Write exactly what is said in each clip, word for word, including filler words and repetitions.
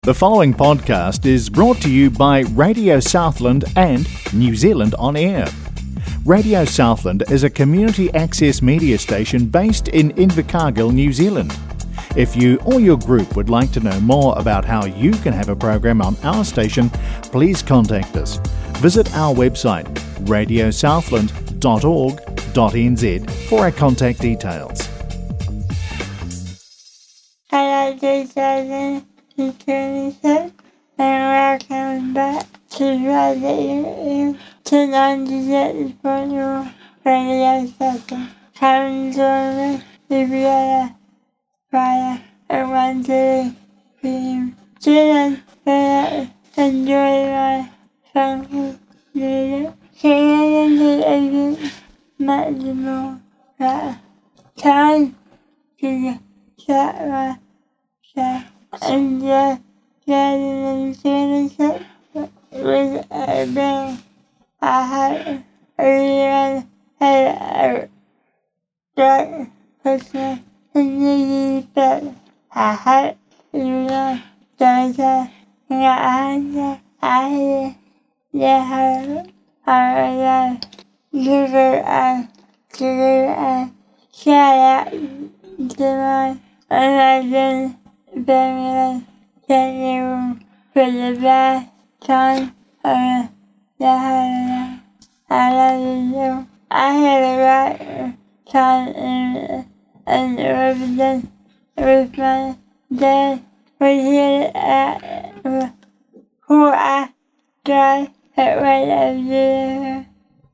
The following podcast is brought to you by Radio Southland and New Zealand On Air. Radio Southland is a community access media station based in Invercargill, New Zealand. If you or your group would like to know more about how you can have a program on our station, please contact us. Visit our website radio southland dot org dot n z for our contact details. Hello, this is twenty-six, and welcome back to Radio to ninety-six point one Radio Station. Come join me if you are fire and want to be students that enjoy my funky music. Singing the agent maximum that time to set myself. And just getting into with a bang. I had a had a dark person in the bed. I had you know data and I had I had yeah I had give it a give it a shout out to my imagine Birmingham, January for the last time of the holiday. I love you. I had a right time in, in the residence with my dad. We hit at who I drive at right of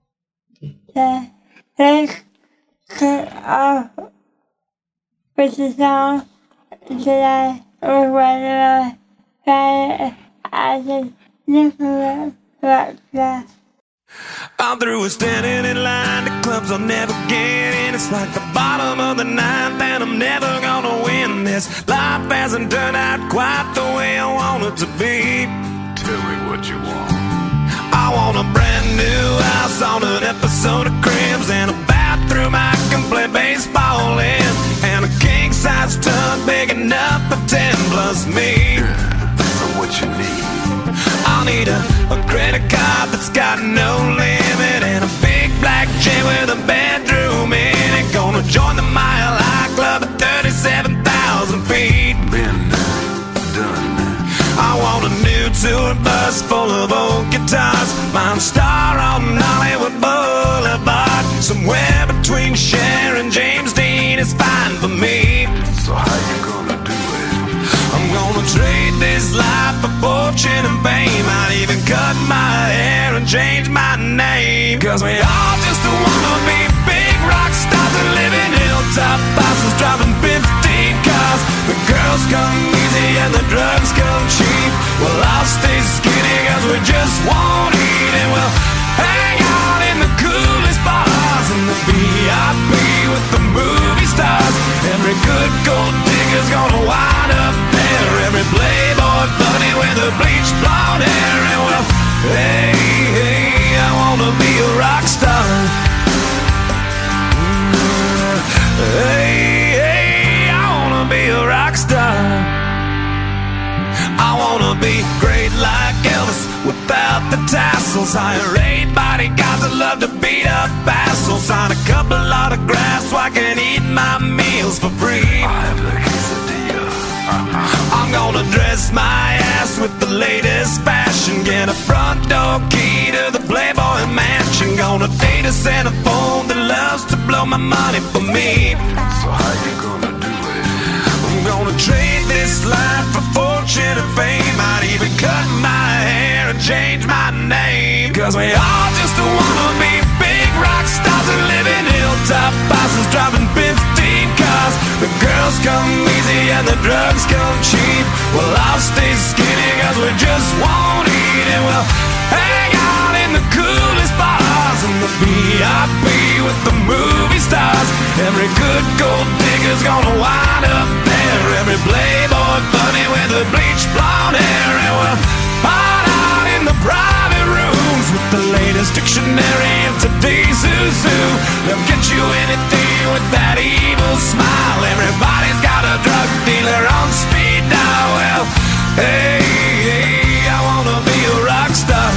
the let's cut off with the song. Today was one of my favorite. I just never rock that. I'm through with standing in line to clubs I'll never get in. It's like the bottom of the ninth and I'm never gonna win this. Life hasn't turned out quite the way I want it to be. Tell me what you want. I want a brand new house on an episode of Cribs and a bathroom I can play baseball in, and a king-size tub big enough for ten plus me. Yeah, so what you need? I'll need a, a credit card that's got no limit, and a big black jet with a bedroom in it. Gonna join the Mile High Club at thirty-seven thousand feet. Been done. I want a new tour bus full of old guitars, Mine Star on Hollywood Boulevard. Somewhere between Cher and James Dean is fine for me. So how you gonna do it? I'm gonna trade this life for fortune and fame. I'd even cut my hair and change my name. Cause we all just wanna be big rock stars and live in hilltop houses, driving fifteen cars. The girls come easy and the drugs come cheap. Well, I'll stay skinny cause we just won't eat, and we'll hang out in the coolest bars in the V I P with the movie stars. Every good gold digger's gonna wind up there. Every playboy bunny with the bleached blonde hair. And well, hey, hey, I wanna be a rock star. Hey, hey, I wanna be a rock star. I wanna be great like Elvis without the tassels. Hire eight bodyguards that love to beat up assholes. Sign a couple autographs so I can eat my meals for free. I have the quesadilla. I'm gonna dress my ass with the latest fashion. Get a front door key to the Playboy Mansion. Gonna date a Santa phone that loves to blow my money for me. So how you gonna do it? I'm gonna trade this life for fortune and fame. I'd even cut my hair and change my name. Cause we all just wanna be big rock stars and live in hilltop houses, driving fifteen cars. The girls come easy and the drugs come cheap. Well, I'll stay skinny cause we just won't eat, and we'll hang out in the coolest bars in the V I P with the movie stars. Every good gold digger's gonna wind up there. Every playboy bunny with the bleached blonde hair. And we'll hide out in the private rooms with the latest dictionary of today's who's who. They'll get you anything with that evil smile. Everybody's got a drug dealer on speed dial. Well, Hey, hey, I wanna be a rock star.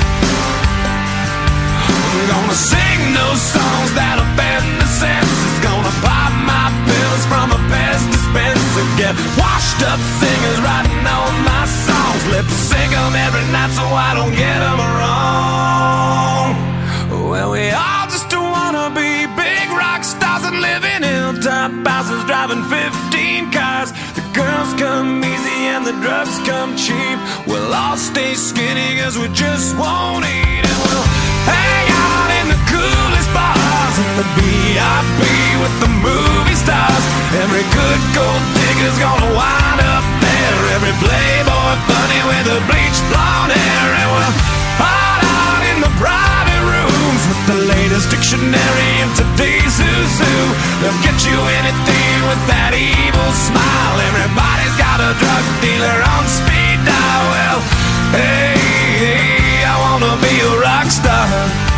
I'm gonna sing those songs that offend the senses. Gonna pop my pills from a pest dispenser. Get washed up singers writing all my songs. Lip sync them every night so I don't get them wrong. Well, we all just wanna be big rock stars and live in hilltop houses, driving fifteen cars. The girls come easy and the drugs come cheap. We'll all stay skinny cause we just won't eat. And we'll hang out in the coolest bars in the V I P with the movie stars. Every good gold digger's gonna wind up there. Every playboy bunny with the bleached blonde hair. And we'll hide out in the private rooms with the latest dictionary of today's who's who. They'll get you anything with that evil smile. Everybody's got a drug dealer on speed dial. Well, hey, hey, I wanna be a rock star.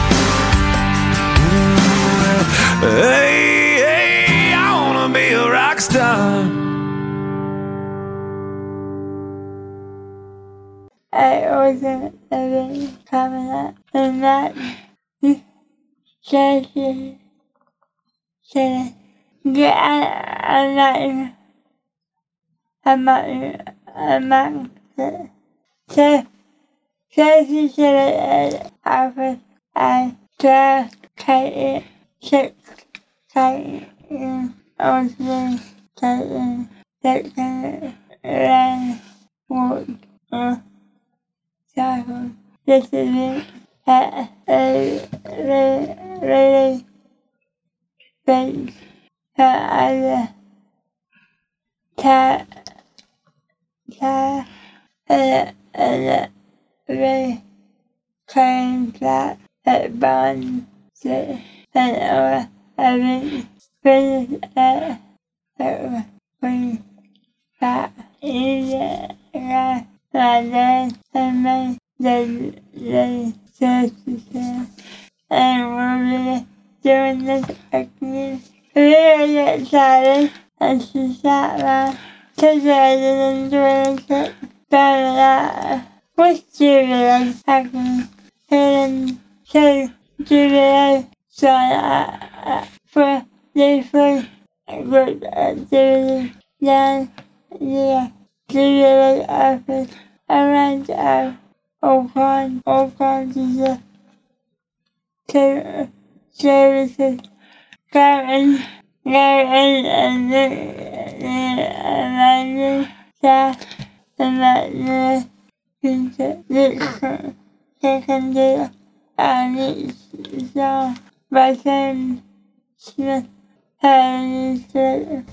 Hey, hey, I wanna be a rock star. I wasn't even coming up, and that says you said, yeah, I, I'm not, I'm not, I'm not, so, says you said at office, I just can't, six, can't, I was really taking, taking, and walk, uh, cycle. This is a, a, a, really big, uh, other, ta, ta, uh, uh, really claims that at Bond City, and or I mean, finished at, at, when that is, uh, my dad and my the the sister and we're really doing this again. Really excited and she sat back together and doing it better with Julia acting and so Julia saw uh, for the first good activity then yeah Julia's office around our Oakland, Oakland is a services, Karen, Karen, and the Amanda staff, and that the second day, and it's so by Sam Smith, and it's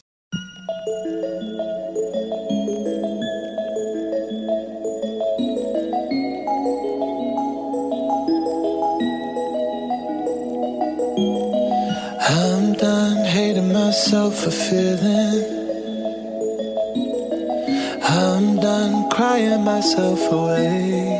I'm done hating myself for feeling. I'm done crying myself away.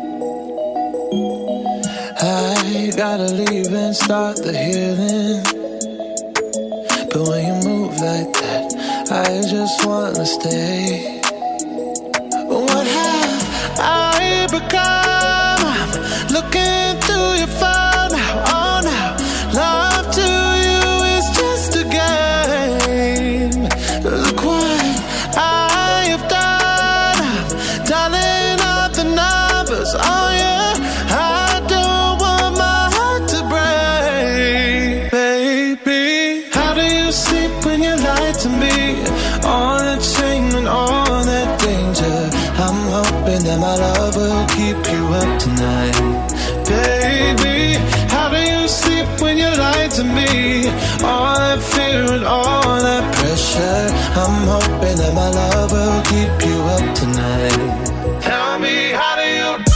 I gotta leave and start the healing. But when you move like that, I just wanna stay. What have I become? I'm looking through your phone now, oh now. Love to you is just a game. Look what I have done. I'm dialing up the numbers, oh yeah. I don't want my heart to break. Baby, how do you sleep when you lie to me? All that shame and all that danger. I'm hoping that my love will keep you up tonight. Baby, how do you sleep when you lie to me? All that fear and all that pressure. I'm hoping that my love will keep you up tonight. Tell me, how do you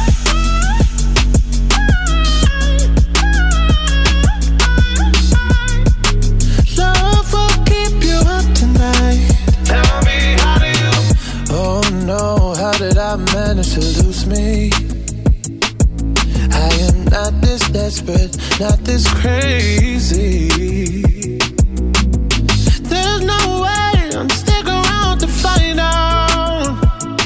love will keep you up tonight? Tell me, how do you oh no, how did I manage to lose me? I am not this desperate, not this crazy. There's no way I'm sticking around to find out.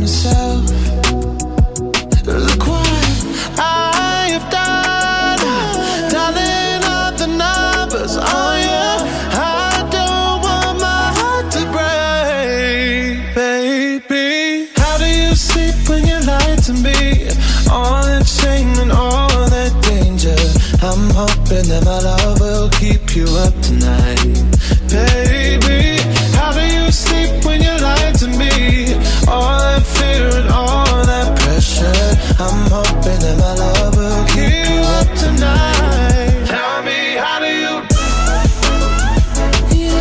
myself. Look what I have done, dialing up the numbers on you. I don't want my heart to break, baby. How do you sleep when you lie to me? All that shame and all that danger. I'm hoping that my love will keep you up tonight, baby. How do you sleep when you lie to me? All that fear and all that pressure. I'm hoping that my love will keep you up tonight. Tell me, how do you? Yeah.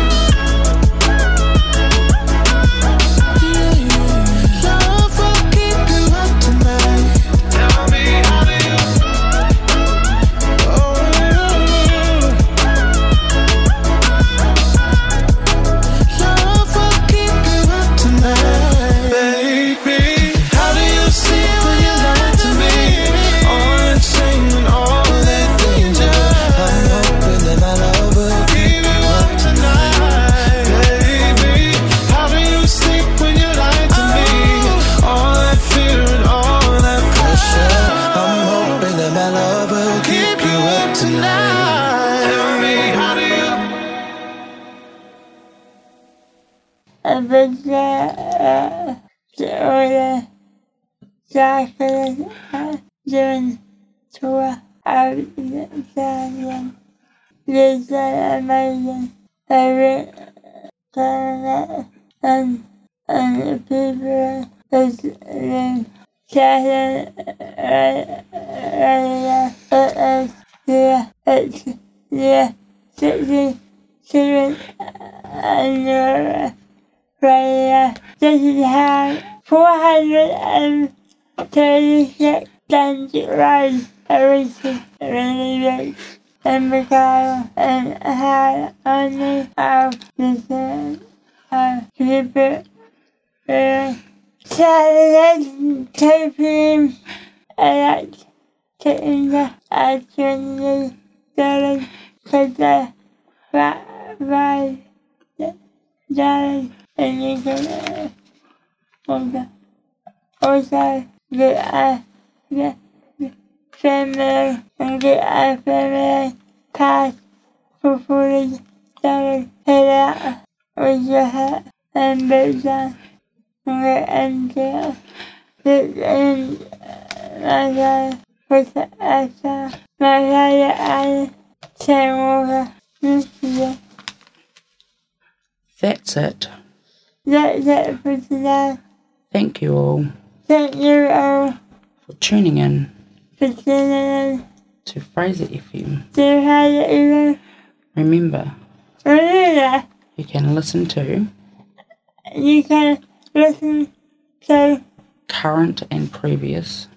Yeah. Love will keep you up tonight. Tell me, how do you? Oh, love will keep you up tonight, baby. How do you sleep when you lie to me? All that shame and all that danger. I'm hoping that my love will keep you up tonight, baby. How do you sleep when you lie to me? All that fear and all that pressure. I'm hoping that my love will keep you up tonight. Tell me, how do you? I was uh, the chocolate doing tour out the stadium. This is amazing. Every planet and and the people listening. Chatting earlier. It is the it's the sixty-seven annual radio. This is how four hundred thirty-six centuries everything really rich and Mikhail and had only of the same of people really Saturday two p.m. elect to India actually going to the right dollars and you can also also get a get family and get a family pass for forty dollars. Head out with your hat and boots on and get into it in my side with the extra my side and same water. That's it. That's it for today. Thank you all Thank you all for tuning in for tuning in to Fraser F M. to Fraser F M. Remember, Remember, you can listen to you can listen to current and previous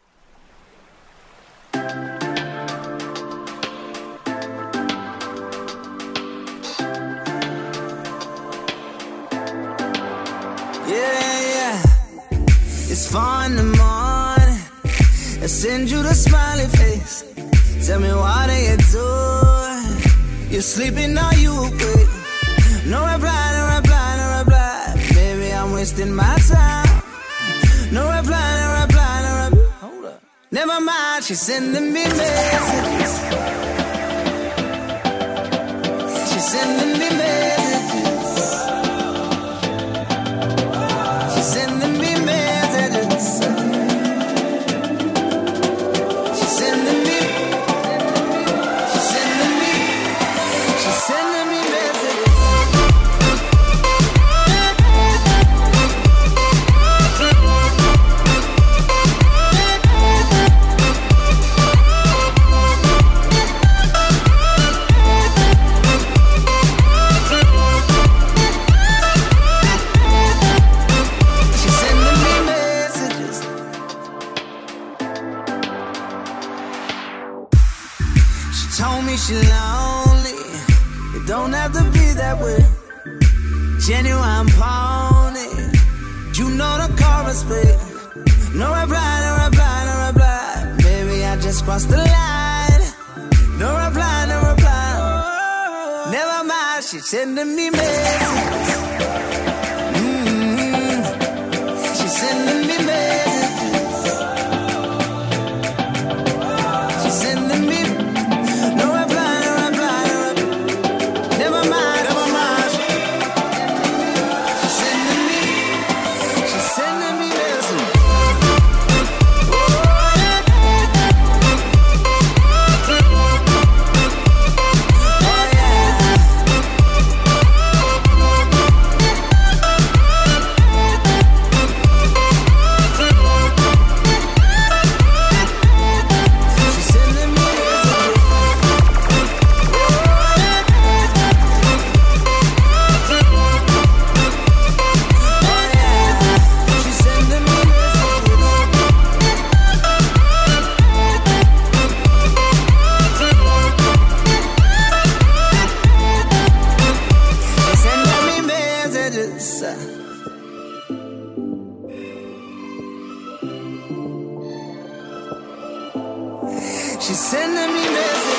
It's four in the morning. I send you the smiley face. Tell me what are you doing? You sleeping or you awake? No reply, no reply, no reply. Baby, I'm wasting my time. No reply, no reply, no reply. Hold up. Never mind, she's sending me messages. She's sending me messages. She's sending me messages. She's sending me. She's sending me. She's sending me messages. She's sending me messages. She told me she lonely. It don't have to be that way. Genuine pony. You know the chorus, babe. No reply, no reply, no reply. Baby, I just crossed the line. No reply, no reply. Never mind, she's sending me messages. Mm-hmm. She's She's sending me messages.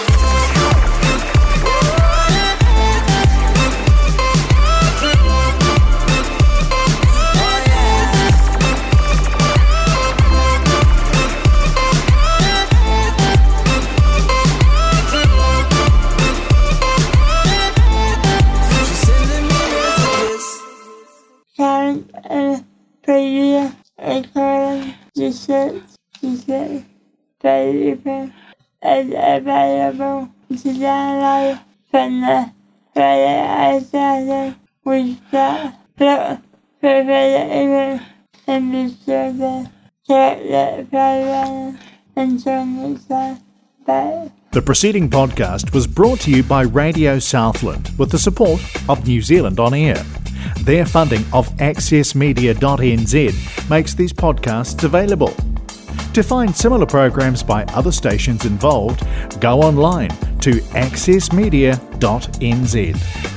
Current and previous recording research research paper is available to download from the Radio Southland website. Look for further info and be sure to check the program and join next time. Bye. The preceding podcast was brought to you by Radio Southland with the support of New Zealand On Air. Their funding of access media dot n z makes these podcasts available. To find similar programs by other stations involved, go online to access media dot n z.